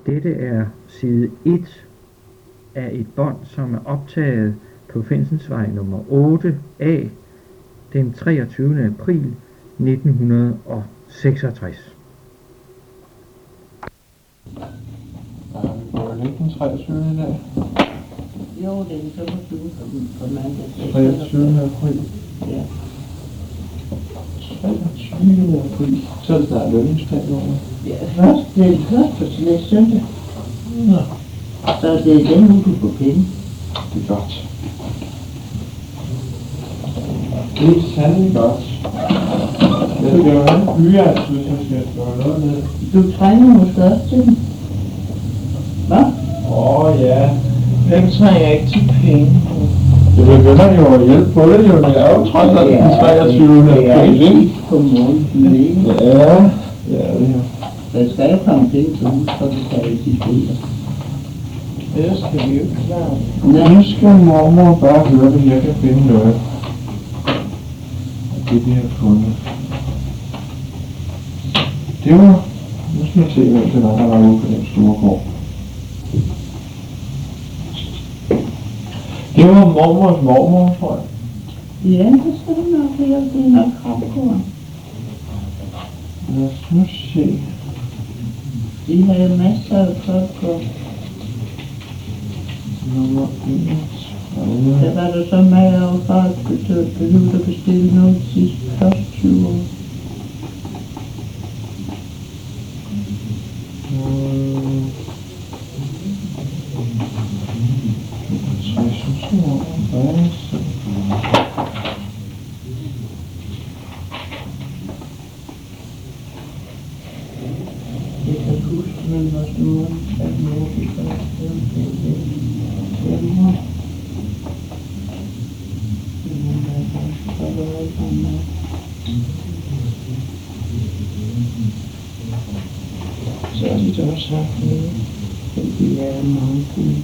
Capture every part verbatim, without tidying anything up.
Dette er side et af et bånd, som er optaget på Fængselsvej nummer otte A den treogtyvende april nitten seksogtres. Var det ikke den treogtyvende i dag? Jo, det er den femogtyvende på mandag. treogtyvende april. Ja. treogtyvende april. Så er det snart lønningsdag over. Ja, først, det er den første til næste søndag. Nå. Så det er den uge, du får penge. Det er godt. Det er sandelig godt. Jeg skal jo have en blyant, hvis jeg skal gøre noget med. Du trænger måske også til den. Hvad? Åh oh, ja. Jeg trænger ikke til penge. Det begynder jo at hjælpe på det, jo. Det er jo trods alt den treogtyvende april. Det er hjælp på måneden, ikke? Ja, ja, det er. Der skal jo komme penge til hus, så vi kan eksistere. Det skal vi jo ikke klare. Nej. Nu skal mormor bare høre, hvis jeg kan finde noget. Det vi har fundet. Det var... Nu skal jeg se, hvem det var, der var ude på den store gård. Det var mormors mormor, tror jeg. Ja, det skal du nok være. Det er nok kravkorn. Lad os nu se. De har jo masser af kravkorn. Nummer enogtredive. Der var der så meget af for at behøve at bestille noget de sidste første tyve år. Jeg kan huske, men vores mor satte mig op i første Så er de også haft med. Det er meget fint.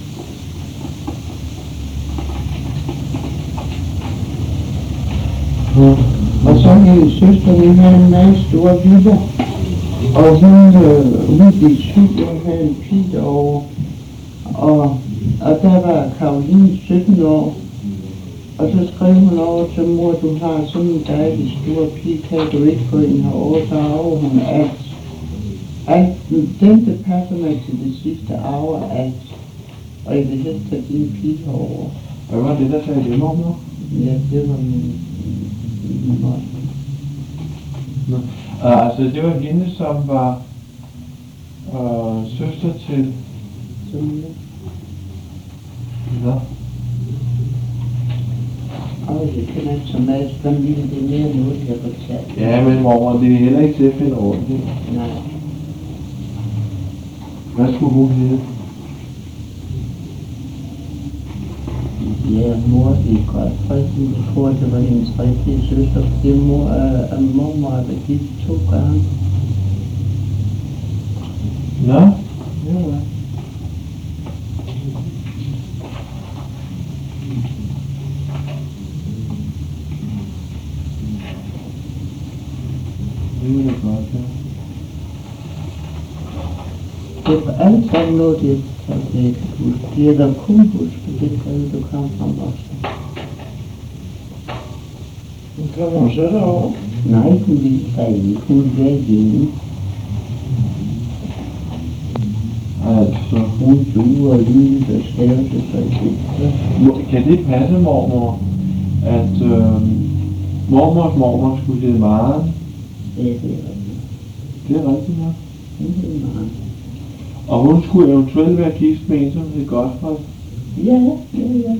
Og så min søster, hun havde en meget stor villa. Og hun, øh, hun blev syg, og havde en pige derovre. Og, og der var Karoline sytten år. Og så skrev hun over til mor, du har sådan en dejlig stor pige, kan du ikke få en herovre, så arver hun alt. Alt, den der passer mig til det sidste arver alt. Og jeg vil helst tage din pige herovre. Hvad var det, der sagde det, mormor? Ja, det var min, min mor. Nå. Uh, altså, det var hende, som var uh, søster til... Som Nå. Og jeg kender ikke så meget familie, det er mere noget, jeg har fortalt. Ja, men mormor, det er heller ikke til at finde rundt i. Nej. Hvad skulle hun hedde? Ja, mor, det er godt. Faktisk, jeg tror, det var hendes rigtige søster, fordi mor er mormor, der gik to gange. Nå? Ja, det er jo godt, ja. Det er alt sammen noget, det kan jeg ikke huske. Det er der kun huske, det kan du komme fra os. Men kommer hun så derovre? Nej, hun vil ikke. Hun vil være hjemme. Altså, Hun duer lige, der skærer det sig ikke. kan det passe, mormor, at øh, mormors mormor skulle hedde Maren? Ja, det er rigtigt. Det er rigtigt, ja. Hun hedder Maren. Og hun skulle eventuelt være gift med en, som hed Godfred. Ja, ja, ja.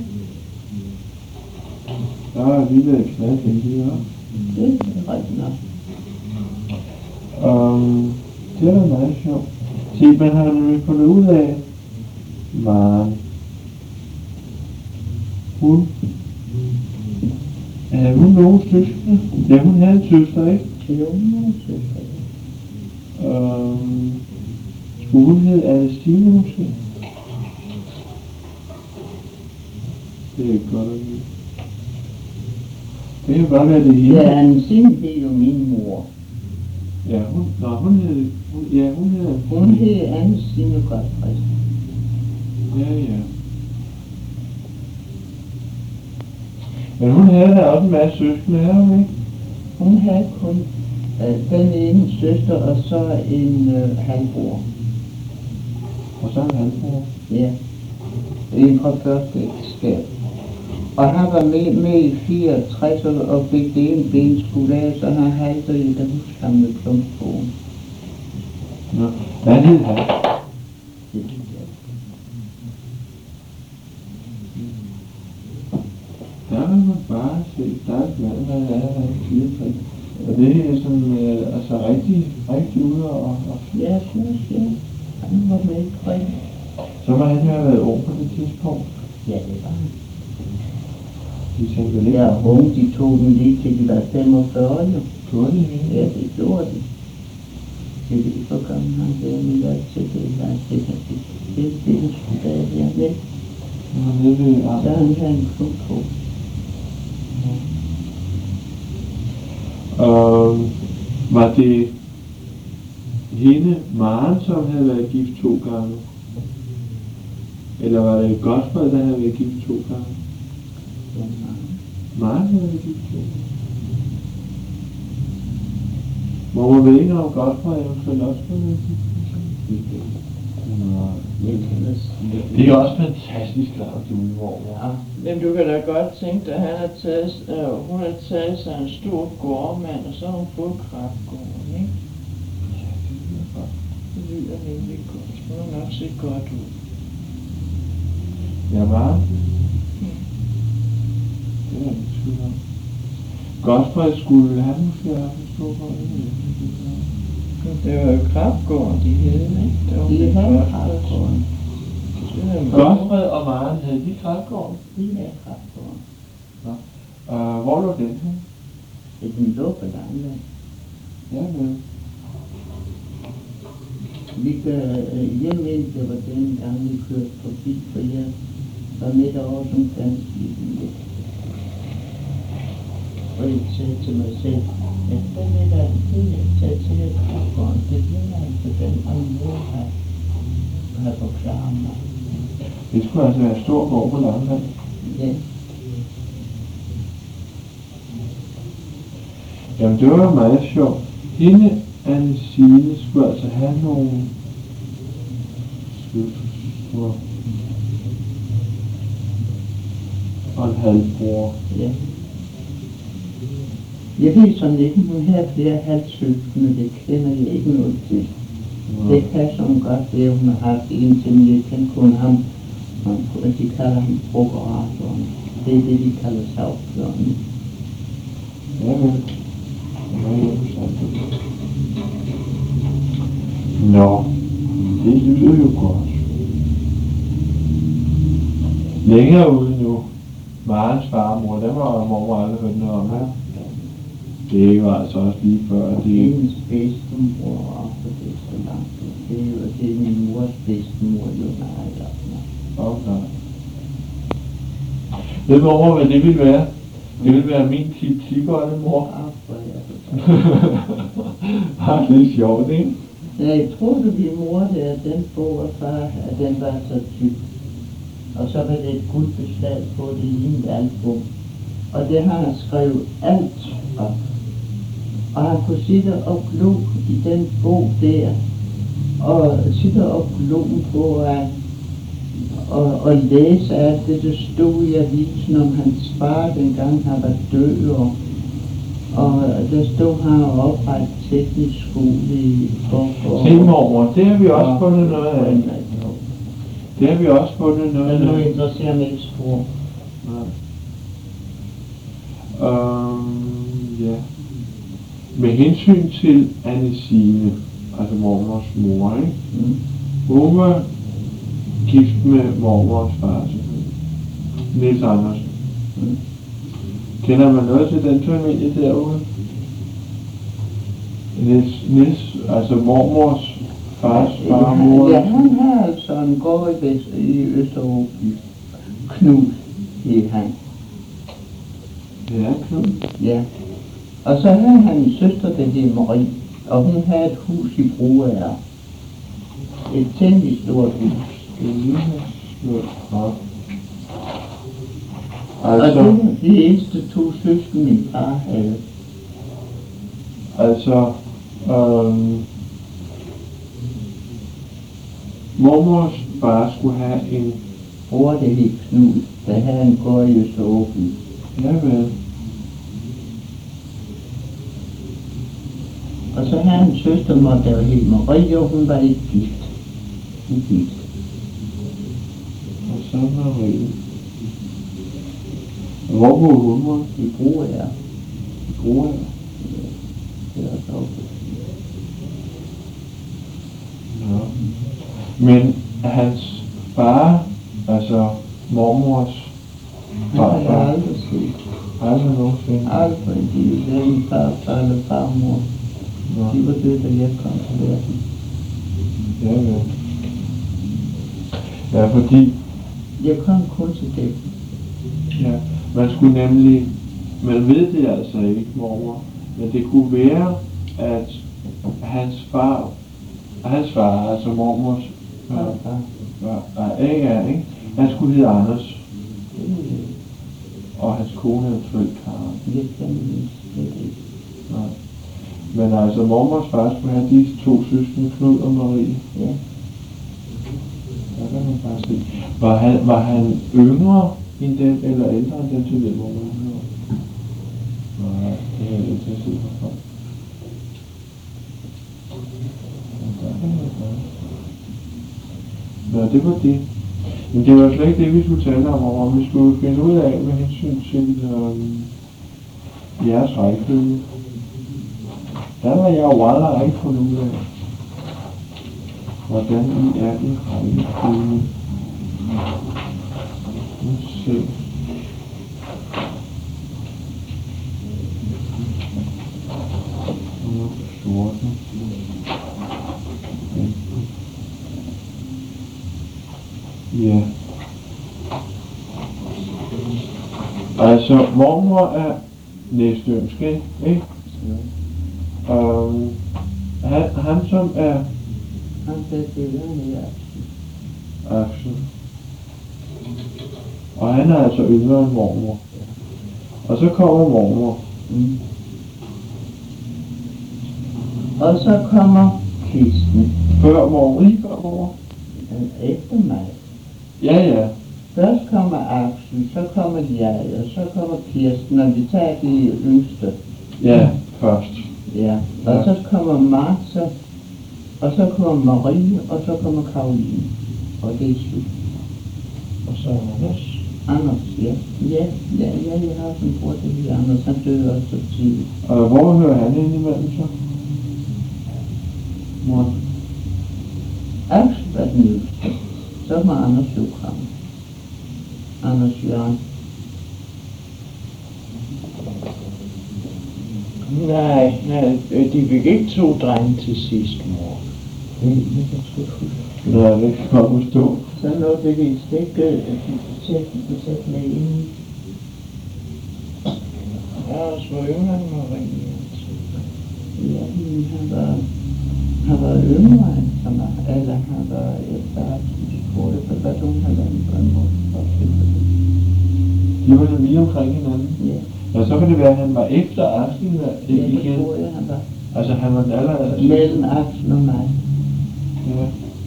Der er vi da knald til det, ja. Det er rigtigt nok. Um, det er da meget sjovt. Se, man har nemlig fundet ud af, Maren, hun, havde hun nogen søskende? Ja, hun havde en søster, ikke? Jo, hun er søster. Um, skulle hun hedde Alestine måske? Det er godt at vide. Det kan godt være det hele. Ja, Alestine hed jo min mor. Ja, hun, nå, hun hed, hun, ja, hun hed... Hun hed Anne Signe Godfredsen. Ja, ja. Men hun havde da også en masse søskende, havde hun ikke? Hun havde kun øh, den ene søster, og så en øh, halvbror. Og så en halvbror. Ja. En fra første ægteskab. Og han var med, med i fireogtres og fik det ene ben skudt af, så han halvede i det husk ham med klumpbogen. Nå, hvad hed han? Der vil man bare se, der er et mand, der er der i fireogtres. Og det er sådan, øh, altså rigtig, rigtig ude og... og Ja, jeg synes, ja. Han var med i krig. så må han jo have været ung på det tidspunkt. Ja, det var han. De tænkte lidt. Ja, unge, de tog den lige til de var femogfyrre, jo. Gjorde de ikke? Ja, det gjorde de. Det er lige for gammel, han gav mig lov til det, der er det, der det, det, det, det, der er dernede. Han var nede ved Så armen. han havde en klub på. Og var det hende, Maren, som havde været gift to gange? Eller var det Godfred, der havde været gift to gange? Ja, nej. Maren havde været gift to gange. Må man ved ikke, om Godfred eventuelt også var været gift? Nej. Jeg kan da sige. Det er også fantastisk langt ude, hvor Ja, men du kan da godt tænke dig, at han har taget, øh, hun har taget sig en stor gårdmand, og så har hun fået kraftgården, ikke? Ja, det lyder godt. Det lyder nemlig godt. Det må nok se godt ud. Ja, Maren. Det er ikke tvivl om. Godfred skulle han måske have haft en stor gård. Det var jo kraftgården, de hed, ikke? Det var de havde kraftgården. Godfred og Maren, havde de kraftgården? De havde kraftgården. Uh, hvor lå den her? Det den lå på Langland. Ja, men. Vi kan øh, hjemme ind, det var den gang, vi kørte forbi, for jeg var midt over som danskligen lidt. Og jeg sagde til mig selv, at hvad med der det, jeg sagde til jer kraftgården, det ligner altså den, og mor har, har forklaret mig. Det skulle altså være stor gård på Langland. Ja. Jamen, det var jo meget sjovt. Hende, Anne Signe, skulle altså have nogle søstre og en halvbror. Ja. Jeg ved sådan ikke, om hun havde flere halvsøskende, det kender jeg ikke noget til. Ja. Det passer hun godt, det hun har haft en til mig. Jeg kan kun ham, og de kalder ham prokuratoren. Det er det, de kalder savfløjen. Ja, vel. Ja, ja, det. Nå, det lyder jo godt. Længere ude nu, Marens farmor, der var mor aldrig hørt noget om her. Det var altså også lige før, Og det... hendes bedstemor var på det så langt. Det er jo det er min mors bedstemor, jo nej, eller Okay. Ved du, mor, hvad det ville være? Det ville være min tip-tip-oldemor. Ah, det er sjovt, ikke? Ja, jeg tror du, din mor der, den bog og far, at den var så tyk. Og så var det et guldbeslag på det i en album. Og det har han skrevet alt op. Og han kunne sidde og glo i den bog der. Og sidde og glo på at og, og læse alt det, der stod i avisen om hans far, dengang han var død. Og, og der stod han og oprettet teknisk skole i Forborg. Se, mormor, det har vi også fundet noget af. Det har vi også fundet noget af. Men nu interesserer mig ikke spor. Øhm, ja. Med hensyn til Anne Signe, altså mormors mor, ikke? Mm. Hun var gift med mormors far, Niels Andersen. Mm. Kender man noget til den familie derude? Niels, Niels, altså mormors fars farmor. Ja, han har altså en gård i, Vest, i Østeråby. Knud hed han. Ja, Knud. Ja. Og så havde han en søster, der hed Marie. Og hun havde et hus i Broager. Et temmelig stort hus. Det ligner slået op. Og Altså, det var de eneste to søsken, min far havde. altså, øhm, mormors far skulle have en, Bror, det hed Knud, der havde en gård i Østeråby. ja vel, Og så havde en søster, der hed Marie, og hun var ikke gift. Ugift. og så Marie. Hvor boede hun, mor? I Broager. I Broager? Det var så okay. Ja. Men hans far, altså mormors Han har jeg far, aldrig set. aldrig nogensinde. Aldrig. De var hverken farfar eller farmor. Nå, De var døde, da jeg kom til verden. ja vel. Ja, fordi, Jeg kom kun til det. ja, man skulle nemlig, man ved det altså ikke, mormor, men det kunne være, at hans far, hans far, altså mormors far, Farfar. var, var A R, ikke? Han skulle hedde Anders, Det og hans kone eventuelt Karen. jeg kan jeg slet ikke. Nej. Men altså, mormors far skulle have disse to søskende, Knud og Marie. Ja. Der kan man bare se. Var han, var han yngre end dem, eller ældre end dem til den mormor? Nej, det er jeg ikke til at se for. Nå, det var det. Men det var slet ikke det, vi skulle tale om, om vi skulle finde ud af med hensyn til øhm, jeres rækkefølge. Der var jeg jo aldrig ikke fundet ud af, hvordan I er i rækkefølge. Nu se. Nu fjorten. Ja. Altså, mormor er næstønske, ikke? Um, han, han som er Han sagde, det var en i Axel. Og han er altså yngre end mormor. Og så kommer mormor. Mm. Og så kommer Kirsten. Før mormor, lige før mormor. øh, Efter mig. Ja, ja. Først kommer Axel, så kommer jeg, og så kommer Kirsten, og vi tager de yngste. Ja, først. Ja. Og så kommer Martha, og så kommer Marie, og så kommer Karoline. Og det er slut. Og så Anders. Anders, ja. Ja, ja, ja, jeg har sådan en bror, der hedder Anders. Han døde også så tidligt. Og hvor hører han ind imellem så? Mor. Axel var den yngste. Så må Anders jo komme. Anders Jørgen. Nej, nej, de fik ikke to drenge til sidst, mor. Det, det kan sgu ikke huske. Nej, det kan jeg forstå. Så nåede det vist ikke, at de sætte sæt med inden. Jeg er også var yngre end Marie. Ja, men han var, han var yngre end som er, eller han var efter Axel skole, for hvad hun havde været på en måde. De var lige omkring hinanden. Ja. Ja, så kan det være, at han var efter Axel Ja, det igen. tror jeg, han var. Altså, han var allerede... Mellem Axel og mig. Ja.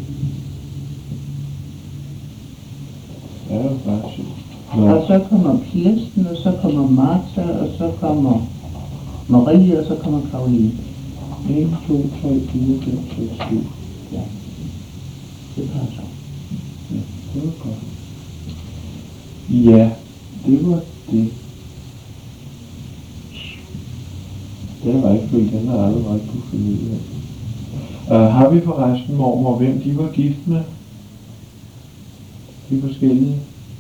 Ja, det var bare sygt. Og så kommer Kirsten, og så kommer Martha, og så kommer Marie, og så kommer Karoline. en, to, tre, fire, fem, seks, syv. Ja, det passer. Ja, det var godt. Ja, det var det. Den var ikke fordi, den har jeg aldrig rigtig kunne finde ud af. Uh, har vi forresten, mormor, hvem de var gift med? De forskellige.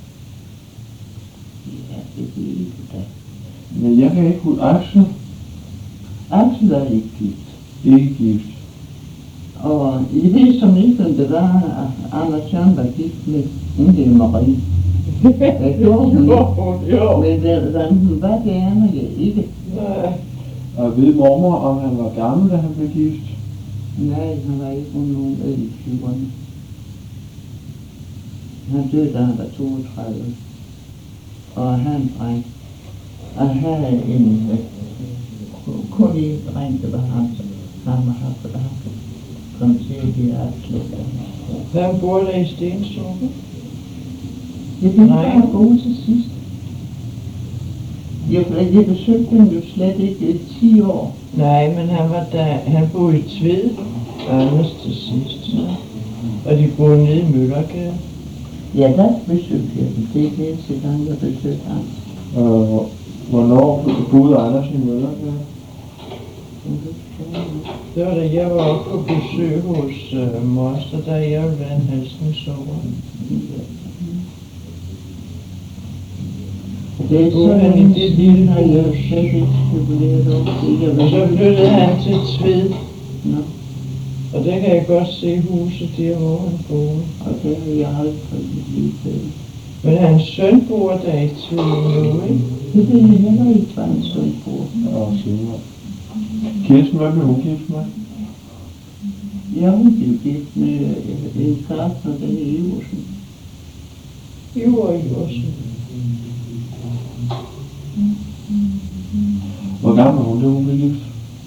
Ja, det er ikke det. Men jeg kan ikke huske. Axel, Axel er ikke gift. ikke gift. Og I ved som ikke, om det var, at Anders Jørgen var gift med Inge Marie. Det gjorde hun ikke. jo. Men det, hvordan hun var, det aner jeg ikke. Nej. Og ved mormor, om han var gammel, da han blev gift? Nej, han var ikke nogen af i tyverne. Han døde, da han var toogtredive. Og han dreng. Og han havde en, kun en dreng, det var ham, ham og ham, og ham kom til at blive afslægter. Hvem bor der i Stenstrup? Jeg fik bare gå til sidst. Jeg, jeg besøgte dem jo slet ikke i ti år. Nej, men han var der, han boede i Tved, Anders til sidst. Så. Og de boede nede i Møllergade. Ja, der besøgte jeg dem. Det er den eneste gang, jeg besøgte ham. Øh, hvornår boede Anders i Møllergade? Det var da jeg var oppe på besøg hos øh, moster, da jeg ville være en halsen sover. Det er boede sådan han i en det stil, lille har jeg hus. slet ikke spekuleret over. Og så flyttede han til Tved, Nå, og der kan jeg godt se huset der, hvor han boede. og det har jeg aldrig lige til. Men hans søn bor der i Tved nu, ikke? Det ved jeg heller ikke, hvad en søn bor. Og senere. Kirsten, hvad blev hun gift med? Ja, hun blev gift med øh, en gartner, den i Iversen. Jo, jo, så. Hvor gammel var hun, da hun blev gift?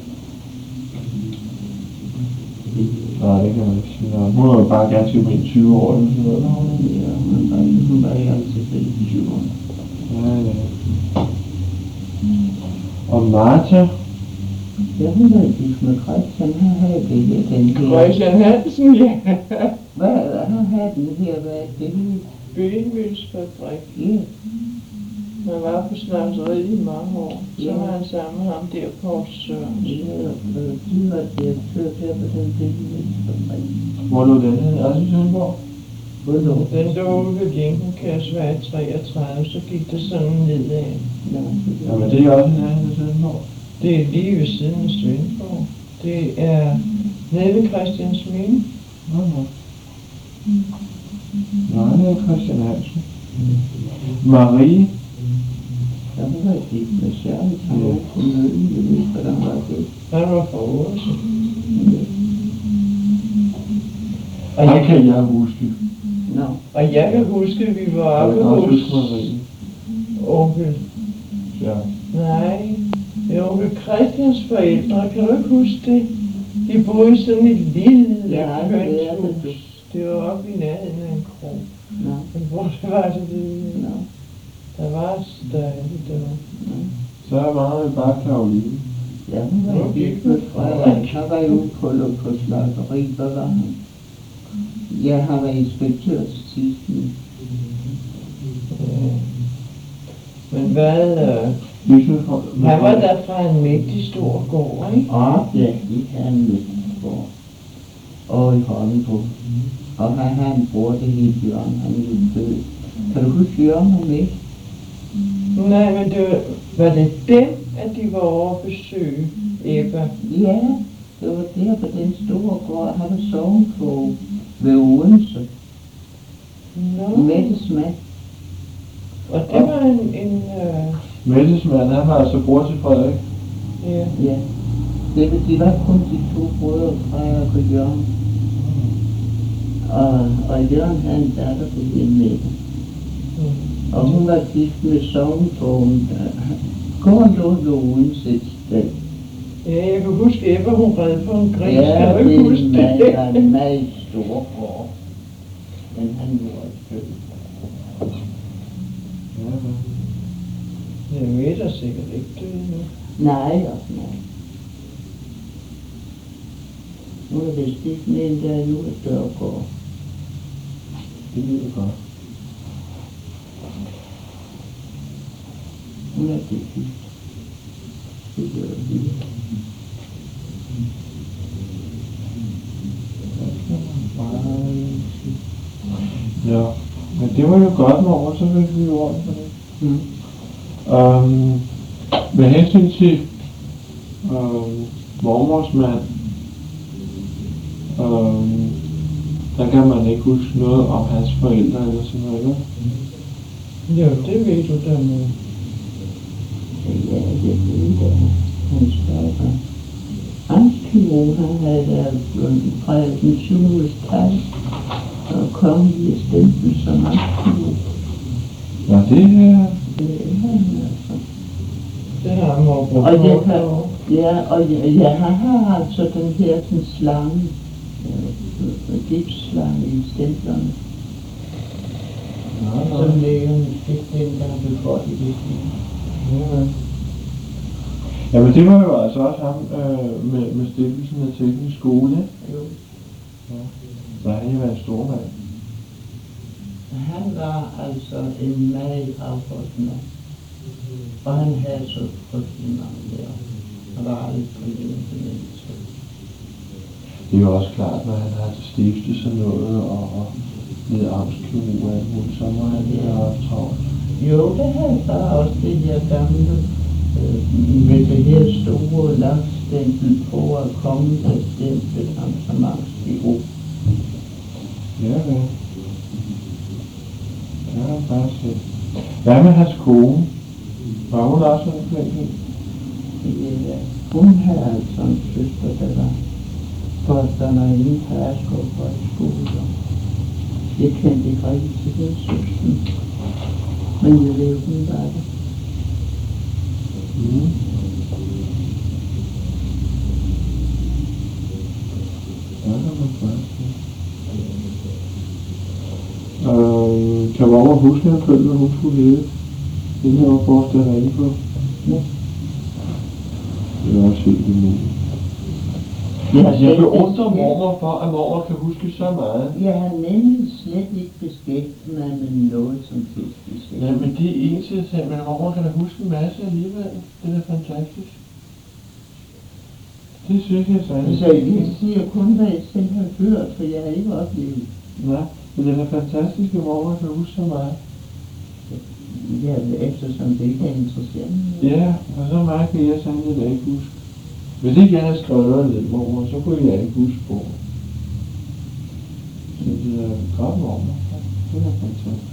Nej, det kan man ikke sige. Nej, hun var jo bare gerne til med tyve år eller sådan noget. Ja, hun var, hun var i altid i tyverne. Ja, ja. Og Martha? Ja, hun var gift med Christian. Han havde det her, den her. Christian Hansen, ja. Hvad, han havde den her, hvad er det her? Bøgemølsfabrik. Ja, Man var på snapseriet i mange år. Så Ja. var han sammen med ham der, Kors Sørensen. ja, og de var direktør der på den bygningsfabrik. Hvor lå den her? Også i Sønderborg? Hvor lå Den lå ved Linkenkærsvej treogtredive, så gik det sådan nedad. Ja, men det er også en anden i Sønderborg. Det er lige ved siden af Svendborg. Det er nede ved Christiansminde. Nå, nå. Nej, det er Christian Hansen. Marie? Ja, hun var gift med Sjæren, han var på møllen, jeg ved ikke, hvordan var det. Han var fra Aarhus. Og Der jeg, kan jeg huske. Nå, og jeg kan huske, at vi var Jeg oppe kan også hos huske Marie. onkel. Ja. Nej, det er onkel Christians forældre. Kan du ikke huske det? De boede i sådan et lille Ja, det er det. hønshus. Det var oppe i nærheden af en krog. nå, Men hvor det var det, det nå, der var stadig der. nå. Så er meget bare Karoline. Ja, hun var gift med Frederik. Han var jo på, på slagteri, hvad var han? Ja, han var inspektør til sidst. Ja. Men hvad, øh, Ligesom for... han var der fra en mægtig stor gård, ikke? Og ja, det kan han jo få. Og i hånden på. Og han har en bror, det hele Jørgen, han er jo død. Kan du huske Jørgen og mig? Nej, men det var, var det dem, at de var over at besøge Ebba? Ja, det var der på den store gård, han var soven på ved Odense. Nå, Mettes mand. og det var en, en øh, Mettes mand, han var altså bror til Frederik. ja, Ja. Det, de var kun de to brødre, Frederik og Jørgen. Og, og Jørgen havde en datter på den Mette. mm. Og hun var gift med sognebogen. Gården lå ved Odense et sted. Ja, jeg kan huske Ebba, hun red på en gris. Ja, Kan du det ikke huske er det? en meget stor gård. Men han var født. Ja, ja. Jeg ved da sikkert ikke det nu. Nej, også nej. Nu er det stift med en der juledørgård. Det lyder godt. Hun er det gift. Det gør vi. Ja, men det var jo godt, mormor, så fik vi jo ord for det. Mm. Um, med hensyn til um, mormors mand, um, der kan man ikke huske noget om hans forældre eller sådan noget, ikke? Jo, det ved du da nu. Ja, det er det. hans fader. Amtskirurg, han havde været fra den tyvende tal og kongelige stempel som amtskirurg. Nå, det her... Det er han altså. Det har mor brugt Og jeg hårdt har, over. ja, og jeg, jeg har altså den her den slange, øh, gipsslange i stemplerne. Nå, nå. Som lægerne fik dengang blev godt i det. Ja. Jamen det var jo altså også ham øh, med, med stiftelsen af teknisk skole, ikke? Jo. Ja. Så han har været en stor mand. Han var altså en meget afholdt mand. Og han havde så frygtelig mange lærer. Han var aldrig frivillig til mennesker. Det er jo også klart, når han har stiftet sådan noget og, og blevet amtskirurg og alt muligt, så må han have haft travlt. Jo, det havde far også det her gamle, øh, med det her store lagstempel på, at kongen havde stemplet ham som amtskirurg. Ja, vel. Det har han bare set. Hvad med hans kone? Var hun også en flink en? Ja, hun havde altså en søster, der var forstanderinde på Askov Højskole. Jeg kendte ikke rigtig til den søster, men jeg ved, hun var det. Mm. Ja, det var bare set. Øh, kan mamma huske, at han hvad hun skulle lede? Det her var forstået inde på. Ja. Det er også helt umuligt. Jeg, Altså, jeg beundrer mormor for, at mormor kan huske så meget. Jeg har nemlig slet ikke beskæftiget mig med noget som helst. Ja, men det er en til sig, men mormor kan da huske en masse alligevel. Det er da fantastisk. Det synes jeg så. Altså, jeg siger kun, hvad jeg selv har hørt, for jeg har ikke oplevet. Nej, men det er da fantastisk, at mormor kan huske så meget. Ja, eftersom det ikke er interessant. Ja, og så meget kan jeg sandelig da ikke huske. Hvis ikke jeg havde skrevet noget ned, mormor, så kunne jeg ikke huske på. Så det er godt, mormor. Det er fantastisk.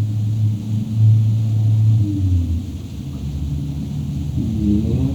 Ja.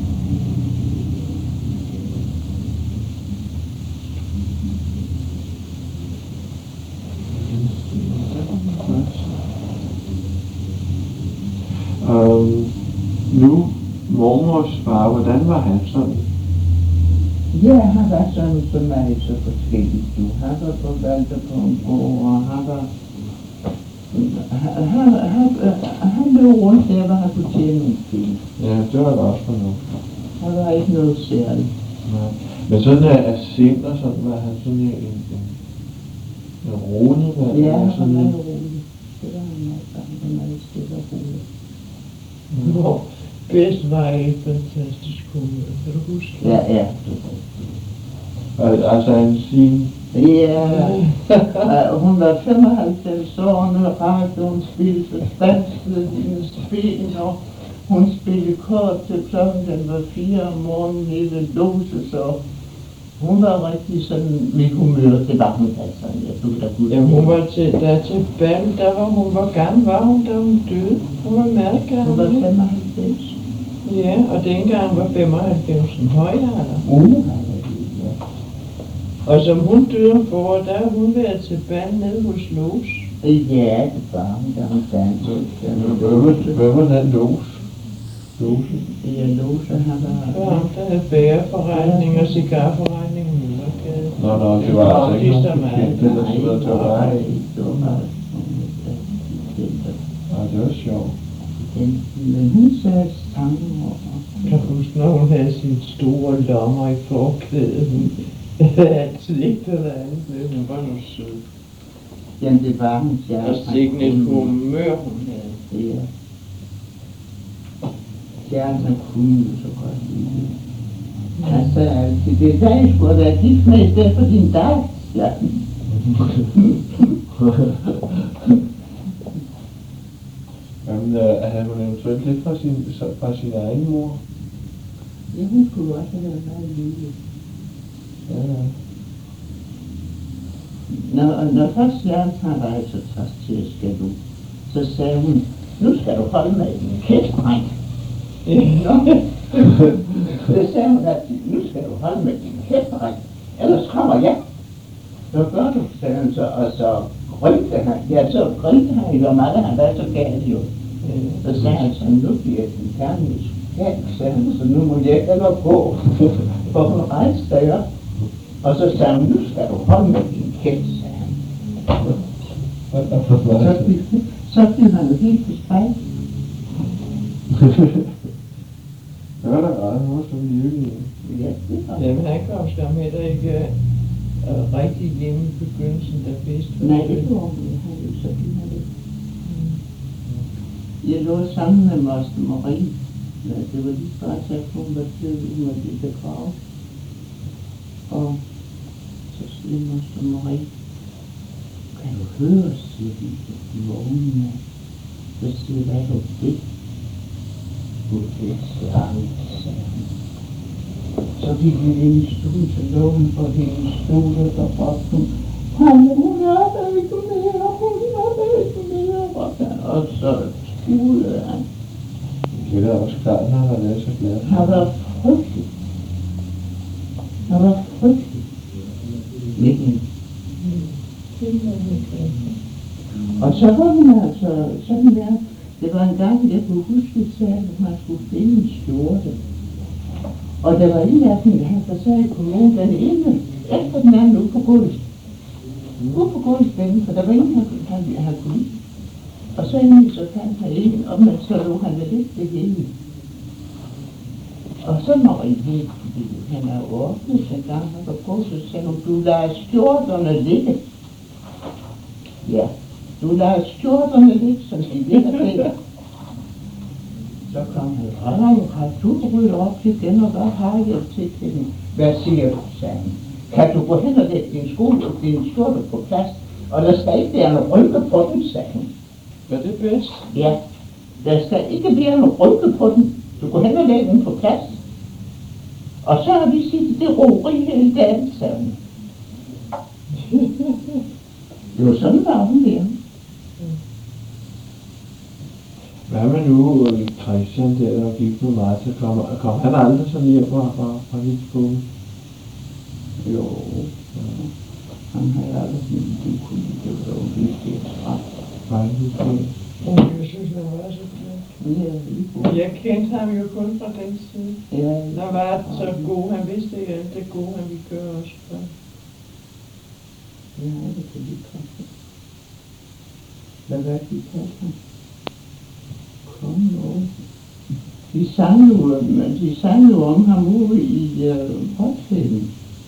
Um, nu, mormors far, hvordan var han sådan? Ja, han var sådan som mig så forskelligt. Du. Han var forvalter på en gård, og han var... Han, han, han, han løb rundt der, hvor han kunne tjene nogle penge. Ja, det var da også for noget. Han var ikke noget særligt. Nej. Men sådan af, af sind og sådan, var han sådan en, en, en rolig mand? Ja, han var sådan meget en... rolig. Det var han meget, han var meget stille og rolig. Hvor bedst var et fantastisk komedie, kan du huske? Ja, ja. Al- Altså en sin... Ja, uh, hun var femoghalvfems år, når radioen spillede, så standsede hendes ben, og hun spillede kort til klokken, den var fire om morgenen nede ved Loses, og hun var rigtig sådan med humør, det var hun altså, jeg tog da gud. Jamen, hun var til, der til bal, der var hun, hvor gammel var hun, da hun døde? Hun var meget Hun var gammel. femoghalvfems. Ja, og dengang var femoghalvfems en højalder. Uh, Og som hun døde for, der har hun været til bal nede hos Lås. ja, det var hun, da hun dansede. Hvad var den lås? Låse? Ja, Lose, han Det var var... ham, der havde bagerforretning og cigarforretning i Møllergade. Nå, nå, det var altså ikke nogen Faktisk er bekendte, der sidder til Nej, dig. det var meget. Nej, det var sjovt. Men hun sagde sange og... Jeg kan huske, når hun havde sine store lommer i forklædet. Hun havde altid ikke det der andet. Hun var nu sød. Jamen, det var hun, jeg... Og sikken et humør, hun havde. Ja. Stjernen kunne jo så godt lide. Han sagde altid, det er dig, jeg skulle have været gift med, i stedet for din dag. Ja. Jamen, øh, havde hun eventuelt lidt fra sin, fra sin egen mor? Ja, hun skulle også have været meget lille. Ja, ja. Når, når først lærte han var så træt til at skal du, så sagde hun, nu skal du holde med din kæft, dreng. Nå, Det sagde hun altid, nu skal du holde med din kæft, dreng, ellers kommer jeg. Så gør du, sagde han så, og så grønte han. Ja, så grønte han jo, og meget han var så galt jo. Så sagde han så, nu bliver din kærlighed galt, sagde han, så nu må jeg heller gå. For hun rejste sig op. Og så sagde han, nu skal du holde med din kæft, sagde han. Så blev, så blev han jo helt beskrevet. Det var da ret, han var så lykkelig. Ja, det var det. Jamen han kom skam heller ikke uh, rigtig hjemme i begyndelsen, der bedste. Nej, det var hun. Han jo så fint af det. Jeg lå sammen med Moster Marie. Ja, det var lige bare at hun var død, hun var lige begravet. Og så siger Moster Marie, kan du høre, siger de, de vågne. Så siger jeg, hvad er det? Gud, det er særligt, sagde hun. Så gik vi ind i stuen, så lå hun på hendes stol, og der råbte hun, hun er der ikke mere, hun er der ikke mere, råbte han. Og så spulede han. Det er da også klart, når han har været så glad. Han var frygtelig. Han var frygtelig. Med hende. Og så var hun altså sådan der. Det var en gang, jeg kunne huske, at man skulle finde en skjorte. Og der var en af dem, han der sagde i kommunen, den ene efter den anden ude på gulvet. Ude på gulvet, for der var ingen, han, han, han kunne lide. Og så endelig så fandt han en, og man så lå han lidt det hele. Og så når I ved, han er åbnet, så gang han var på, så sagde hun, du lader skjorterne ligge. Ja, du lader skjorterne ligge, som de ligger der. Så kom han, og har du ryddet op igen, og hvad har jeg til hende? Hvad siger du, sagde han? Kan du gå hen og lægge din skole og din skjorte på plads? Og der skal ikke være en rynke på den, sagde hun. Var det bedst? Ja, der skal ikke være en rynke på den. Du går hen og lægger den på plads. Og så har vi set det roeri hele dagen, sagde hun. Det var sådan, var hun der. Hvad med nu, Christian der, der gik med Martha, kom, kom han aldrig sådan hjem fra, fra, fra Vildsborg? Jo, ja. Han havde aldrig sådan en kunne lide, det var jo virkelig et straf. Nej, Vildsborg. Jeg synes, han var så glad. Ja, lige Jeg kendte ham jo kun fra den side. Ja, Der var så god, han vidste ikke alt det gode, han ville gøre også for. ja, det kan lige komme. Hvad var det, de kaldte ham? Kom nu. De sang jo, de sang jo om ham ude i uh, Potsdamen.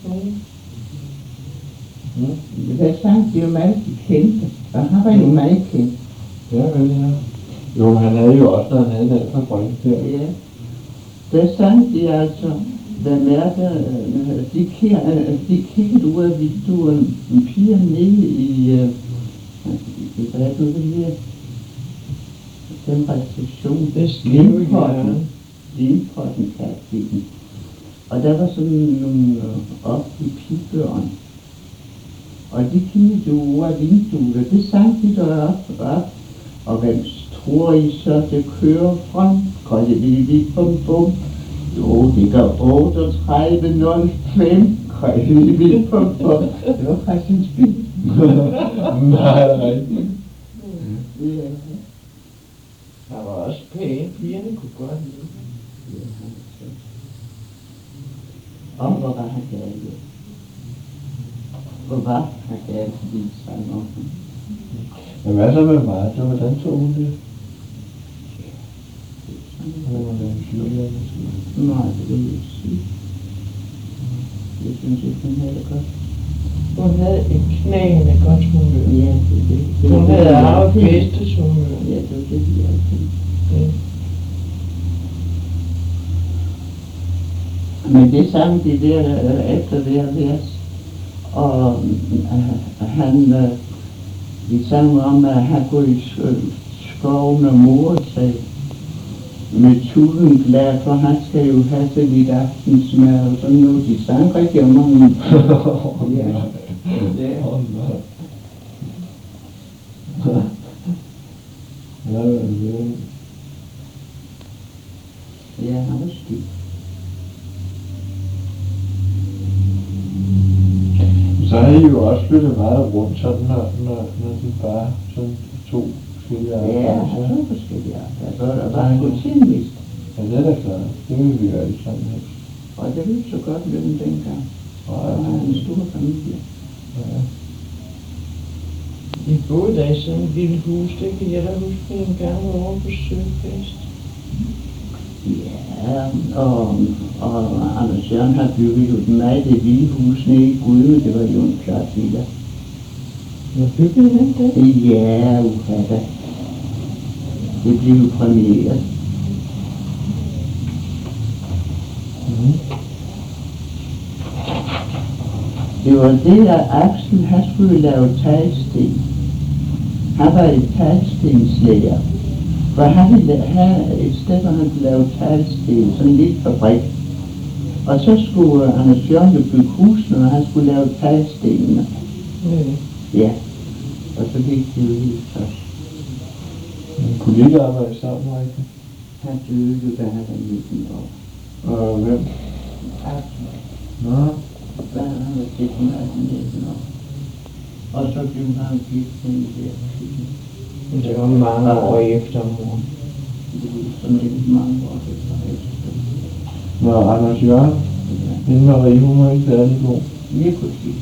Mm. Der sang de jo meget, de kendte. Og han var jo meget kendt. Ja, vel, ja. Jo, han havde jo også, når han havde den fabrik der. Ja. Der sang de altså, hvad mærker, de, de kiggede ud af vinduet, en piger nede i, uh, hvad er det her? Den reception, Det skriver Limpotten, Limpotten kaldte de den. Og der var sådan nogle op i pigebørn. Og de kiggede jo over vinduet, og det sang de deroppe op. Og hvem tror I så, det kører frem? Kolde vi bum bum. Jo, det går otteogtredive nul fem. Kolde vi bum bum. Det var Christians bil. Nej, det er rigtigt. Ja. Han var også pæn. Pigerne kunne godt lide. Og hvor var han galt jo. Hvor var han galt, fordi de sang om ham. Men hvad så med Martha? Hvordan tog hun det? Hun var den syge, eller sådan. Nej, det vil jeg ikke sige. Jeg synes ikke, hun havde det godt. Hun havde et knæende godt humør. Ja, det er det. det Hun det, havde jeg arvet tænkte. bedstes humør. Ja, det var det, jeg tænkte. Ja. Men det sang de der øh, efter hver vers. Og øh, han, øh, de sang om, at han går i skoven og morer sig med tulen glad, for han skal jo have sig lidt aftensmad og sådan noget. De sang rigtig om ham. Ja. Ja. Åh, nej. Ja, det er det. Ja, han var styg. Så har I jo også flyttet meget rundt, sådan når, når, når de bare sådan to forskellige Ja, arbejdspladser. to forskellige arbejdspladser. Der var sgu tidsvist. Ja, det er da klart. Det vil vi jo alle sammen helst. Og det ville så godt løn dengang. Nej, Der var en det stor familie. ja. I boede der i sådan et lille hus, det kan jeg da huske en gang over på Søfest. Ja, og, og Anders Jørgen har bygget jo den meget det hvide hus nede i Gud, men det var jo en flot villa. Hvor byggede han det? Ja, uha da. Det blev jo premieret. Mm. Det var det, at Axel, han skulle lave teglsten. Han var et teglstenslærer. For han ville have et sted, hvor han kunne lave teglsten, sådan en lille fabrik. Og så skulle Anders Jørgen jo bygge husene, og han skulle lave teglstenene. Ja. Ja, og så gik det jo helt først. Men kunne I ikke arbejde sammen, rigtigt? Han døde jo, da han var nitten år. Og hvem? Axel, Nå, da han var sytten nitten år. Og så blev han gift med en der. Det var mange år efter mor. Det var sådan lidt mange år efter efter. Nå, Anders Jørgen. Hende Marie, hun var ikke særlig god. Lige præcis.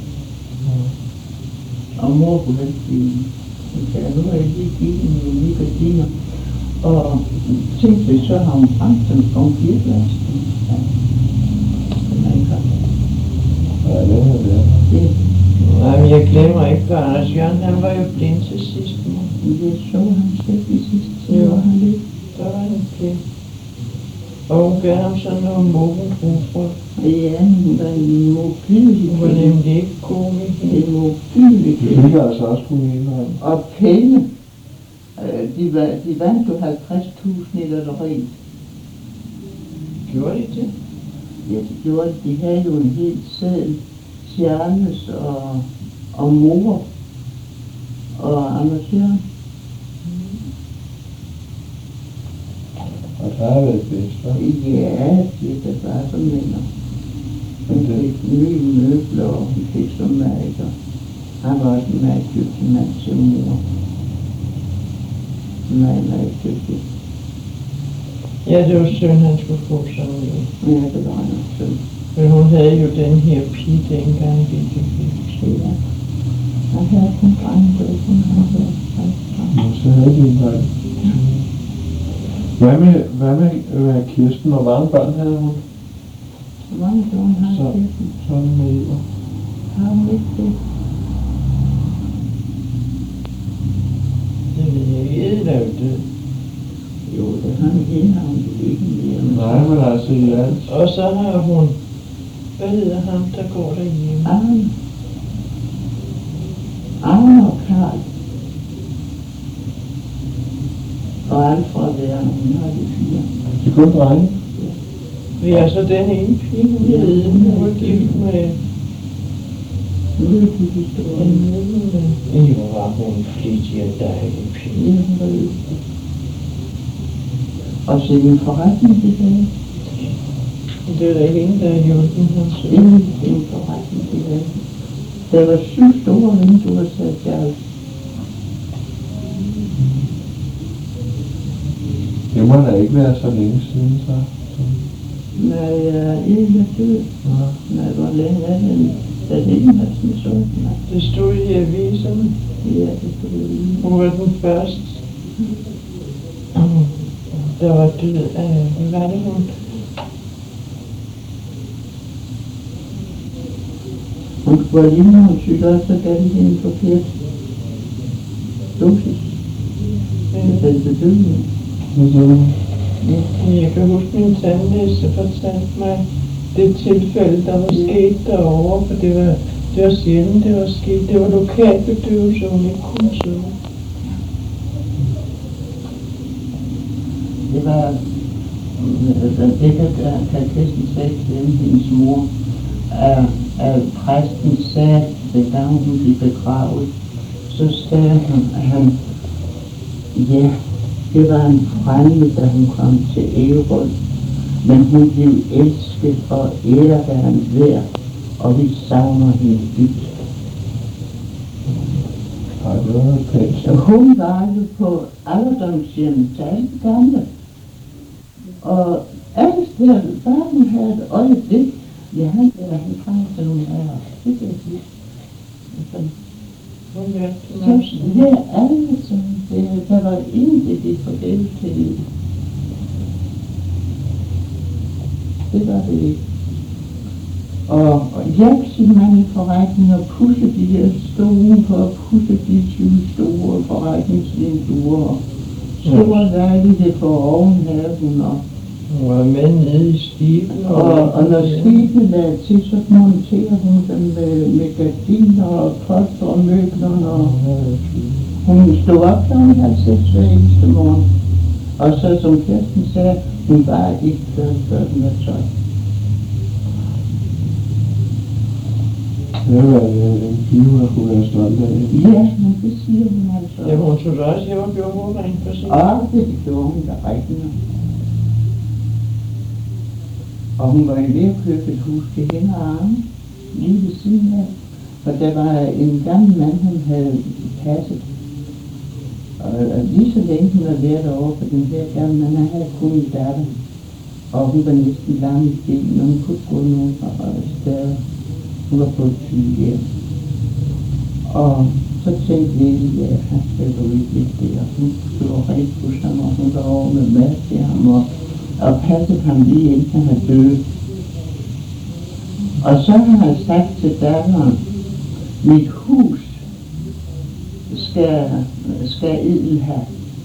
Og mor kunne helst blive. Hun sagde, nu er jeg lige givet med nye gardiner. Og tænkte, så har hun brændt dem på en firklassen. Ja. Det er ikke godt. Ja, det er det. Det, Nej, men jeg glemmer ikke, for Anders Jørgen, han var jo blind til sidst, mor. det så han selv i sidste tid, Jo. hvor han lidt. Der var han blind. Og hun gav ham sådan noget morgenbrugfrø. Ja, hun var en modbydelig Hun var kvinde. nemlig ikke komik. En modbydelig Det kvinde. fik altså også kunne ene om. Og penge. Øh, De, var, de vandt jo halvtreds tusind i lotteriet. Gjorde de det? Ja, det gjorde de. De havde jo en hel seddel. Charles og, og mor og Anders Jørgen. Og der har været bedst, hva'? Ja, det er da bare som mener. Hun Men det- fik nye møbler, og hun fik så meget. Og han var også en meget dygtig mand til mor. Meget, meget dygtig. Ja, det var synd, han skulle få sådan en. Ja, det var han også. Men hun havde jo den her pige dengang, det gik. Ja. Han havde kun drenge, det var kun han havde drenge. Og så havde de en dreng. Hvad med, hvad med øh, Kirsten? Hvor mange børn havde hun? Hvor mange børn har Så- Kirsten? Sådan med Iver. Har hun ikke det? Det ved jeg ikke, det er jo død. Jo, det har hun ikke, har hun jo ikke mere. men- Nej, men altså i alt. Og så har hun, hvad hedder ham, der går derhjemme? Arne. Arne og Karl. Og Alfred der, hun har de fire. Det er kun drenge. Vi er så den ene pige, hun Ja. hed, hun var gift med Nu er det historien. en med. Jo, var hun flittig og dejlig Ja, pige. hun var lystig. Og så en forretning til det. Det er der ikke en, der har hjulpet ham så. Det er en forretning til det. Der var syv store vinduer, sagde Charles. Det må da ikke være så længe siden, så. så. Nej, jeg er ikke død. Ja. Nej, hvor længe er det? Da det ikke var sådan så. Nej, Det stod i aviserne. ja, det skulle det lige. Hun var den første, der var død af, hvad var det hun? Hun skulle have livmodersyg, og så gav de hende forkert dosis. Ja. Den blev død. Hvad siger du? Jeg kan huske, min tandlæse fortalte mig det tilfælde, der var sket derovre, for det var, det var sjældent, det var sket. Det var lokalbedøvelse, hun ikke kunne sove. Det var, altså det der katekesten sagde til dem, hendes mor, at, at præsten sagde, da hun blev begravet, så sagde han, at han, ja, det var en fremmed, da hun kom til Ærø, Men hun blev elsket og æreværende værd, og vi savner hende dybt. Ej, det var noget pænt. Så hun var jo på alderdomshjemmet til alle de gamle. Og alle steder, bare hun havde et øjeblik, ja, han er helt frem til nogle af os. Det kan jeg sige. Hun hørte til Så Nansen. ja, alle som det, der var intet i forgæves til. Det var det ikke. Og, og hjælp sin mand i forretning og pusse de her stole på og pusse de tyve store forretningsvinduer. Store lejlighed for ovenhaven og Hun var med nede i skibet. Og, og når skibet lagde til, så monterer hun dem med, med gardiner og polster og møbler, og hun stod op klokken halv seks hver eneste morgen. Og så som Kirsten sagde, hun var ikke før, før den var tolv. Det var en, en pige, der kunne være stolt af. Ja, men det siger hun altså. Ja, hun tog også hjem og gjorde hun rent for sig. Og det gjorde hun da rigtig nok. Og hun var ved at købe et hus til hende og Arne, lige ved siden af. For der var en gammel mand, hun havde passet. Og, og lige så længe hun havde været over for den her gamle mand, han havde kun en datter. Og hun var næsten lam i benen, og hun kunne ikke gå nogen fra stedet. Hun var på et sygehjem. Og så tænkte vi, ja, han skal gå ud lidt der. Hun stod rigtig hos ham, og hun var over med mad til ham, og, og passede ham lige indtil han døde. Og så har han sagt til datteren, mit hus skal, skal Edel have.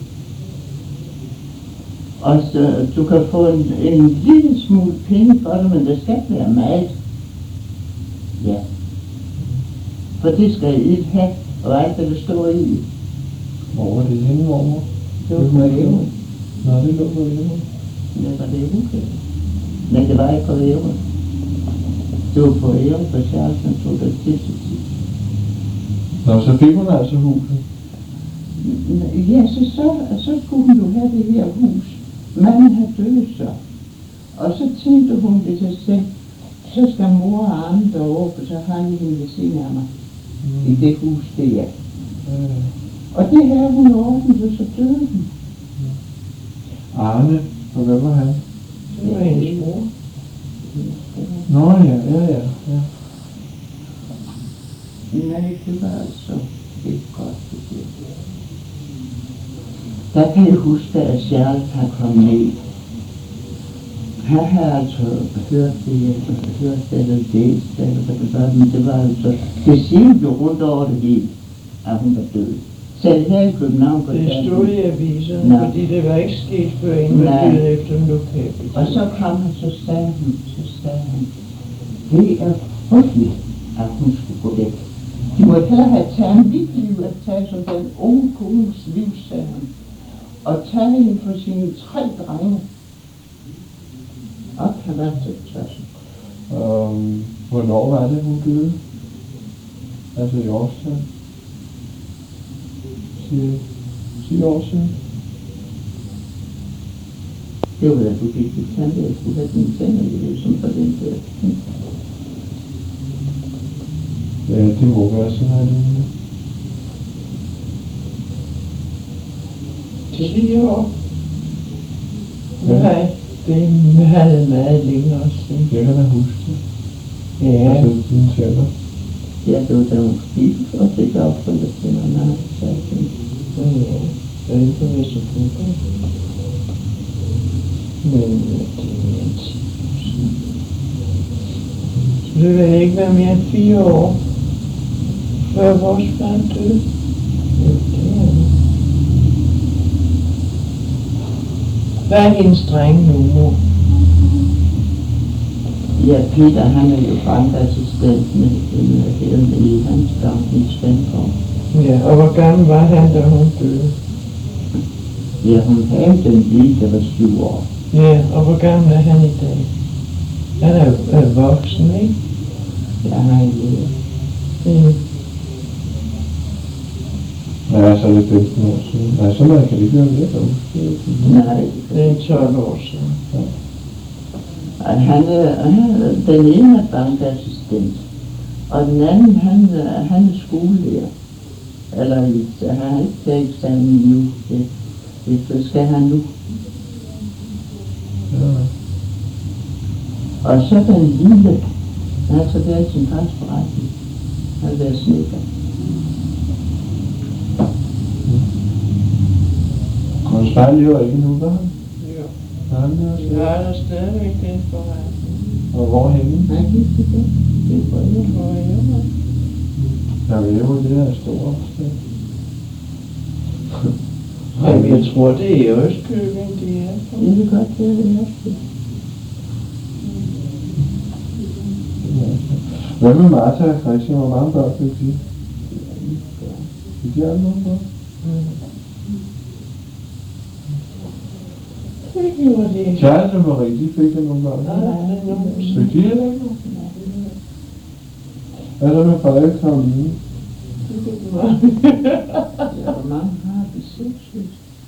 Og så, du kan få en, en lille smule penge for det, men det skal ikke være meget. Ja. For det skal Edel have, og alt det, der står i. Hvor var det henne, mormor? Det var på Ærø. Nå, det lå på Ærø. Ja, var det ikke? Men det var ikke på Ærø. Det var på Ærø, for Charles, han tog det til sig. Nå, så fik hun altså huset. Ja, så, så, så skulle hun jo have det her hus. Manden havde døde så. Og så tænkte hun ved sig selv, så skal mor og Arne derovre, for så har jeg hende ved siden af mig. Mm. I det hus, det er. Mm. Og det havde hun ordnet, så døde hun. Arne, og hvad var han? Det var hendes mor. Nå ja, ja, ja. ja. Nej, det var altså ikke godt, det der. Der kan jeg huske, at Charles har kommet ned. Han havde altså hørt det, hørt det, eller læst det, eller hvad det var, men det var altså, det siger jo rundt over det hele, at hun var død. Selv her i København på Det stod i aviserne, Nå. fordi det var ikke sket før en var Nej. død efter en lokal. Og så kom han, så sagde han, så sagde han, det er frygteligt, at hun skulle gå væk. De må hellere have taget mit liv at tage som den unge kones liv, sagde han. Og tage hende for sine tre drenge. Og kan være til klassen. Um, hvornår var det, hun døde? Altså i årstal? Sige, sige år siden? Det var da du gik til tante, jeg skulle have den tænder i det, som for den der. Ja, det må være sådan her lignende. ti år. Ja. Nej, det havde meget længere siden. Jeg kan da huske det. Ja, Altså dine tænder. Ja, det var da hun spiste, og det gav for det til mig, når han sagde det. ja, ja. Jeg er ikke på Vesterbro. Men øh, det er mere end ti år siden. Så det vil ikke være mere end fire år, før vores far døde. Jo, det er det. Hvad er hendes drenge nu, mor? Ja, Peter, han er jo bankassistent med en herinde i hans gang i Svendborg. Ja, og hvor gammel var han, da hun døde? Ja, hun havde den lige, der var syv år. Ja, og hvor gammel er han i dag? Han er jo er voksen, ikke? Ja, han er jo. Mm. Ja, så er det femten år siden. Nej, så meget kan det ikke være mere dog. Nej, Det er tolv år siden. Ja. Og han er, han, den ene er bankassistent, og den anden, han, han er skolelærer. Eller han har ikke taget eksamen endnu. Det, det, det skal han nu. Ja. Og så den lille, han har så været sin fars forretning. Han har været snedker. Konstantin lever ikke nu, hva'? Jo. Han lever Jeg stadig. har der stadigvæk den forretning. Og hvor henne? Han gik til det. Det var jo. Hvor er jeg? Jeg ved jo, det er store sted. Jamen, jeg tror, det er Østkøbing, det er. Det vil godt være, det er også. Hvad med Martha og Christian? Hvor mange børn fik de? Fik de alle nogle børn? Det gjorde det ikke. Charles og Marie, de fik jo nogle børn. Nej, det er nogen. Fik de heller ikke nogen? Hvad så med Frederik og Karoline? Ja, hvor mange har de seks søstre?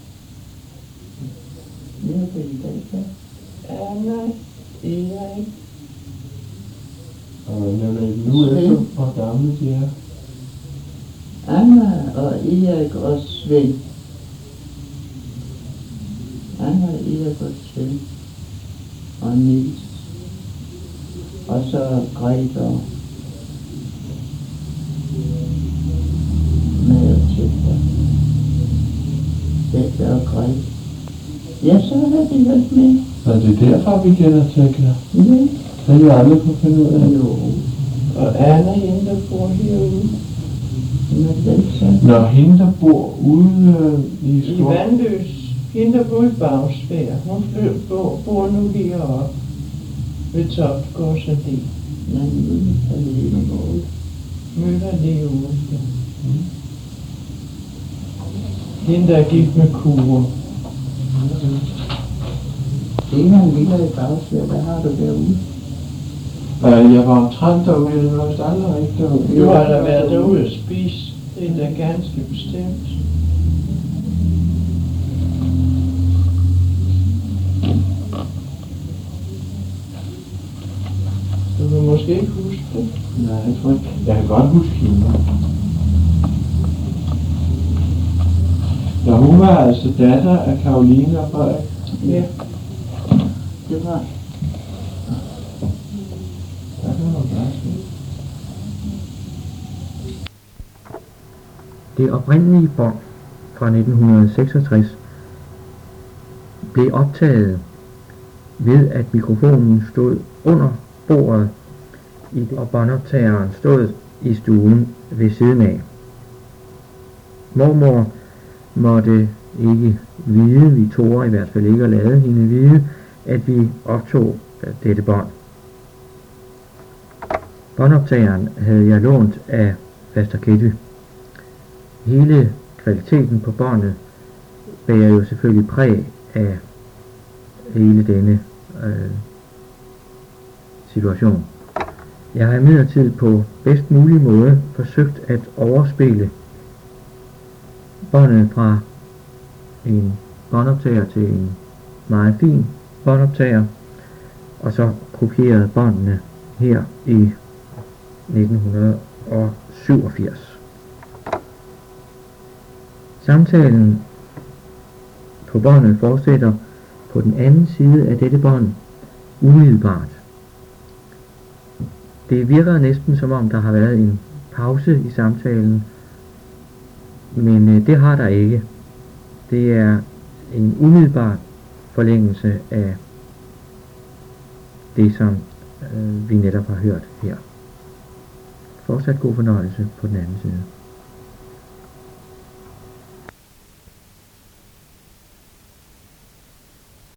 Mere på i dag, så. Ja, nej, det er ikke. Og nævner ikke nu efter, hvor gamle de er. Anna og Erik og Svend. Anna, Erik og Svend. Og Niels. Og så Grete og med og Tætter. Tætter og Grete. Ja, så har de været med. Og det er derfor, vi kender Tekla. Ja. Det har vi aldrig kunne finde ud af. Jo. Og Anna, hende, der bor herude. Men den så. Når hende, der bor ude øh, i I Skov... Vandløs. Hende, der bor i Bagsvær. Hun flytter, bor, bor nu heroppe ved Toptgårds Allé. Ja, nu er det ikke noget. Møller lige ude. Ja. Hende, der er gift med Kure. Det er en lille i Bagsvær, hvad har du derude? Øh, jeg var omtrent derude, jeg var vist aldrig ikke derude. Du har da været derude og spise. Det er da ganske bestemt. Du kan måske ikke huske det. Nej, jeg tror ikke. Jeg kan godt huske hende. Ja, hun var altså datter af Karoline og Frederik. Ja. Det var. Der kan man gøre det. Det oprindelige bånd fra nitten seksogtres blev optaget ved at mikrofonen stod under bordet i det, og båndoptageren stod i stuen ved siden af. Mormor måtte ikke vide, vi tog i hvert fald ikke at lade hende vide, at vi optog dette bånd. Båndoptageren havde jeg lånt af faster Ketty. Hele kvaliteten på båndet bærer jo selvfølgelig præg af hele denne øh, situation. Jeg har imidlertid på bedst mulig måde forsøgt at overspille båndet fra en båndoptager til en meget fin båndoptager, og så kopieret båndene her i nitten syvogfirs. Samtalen på båndet fortsætter på den anden side af dette bånd umiddelbart. Det virker næsten som om der har været en pause i samtalen, men øh, det har der ikke. Det er en umiddelbar forlængelse af det, som øh, vi netop har hørt her. Fortsat god fornøjelse på den anden side.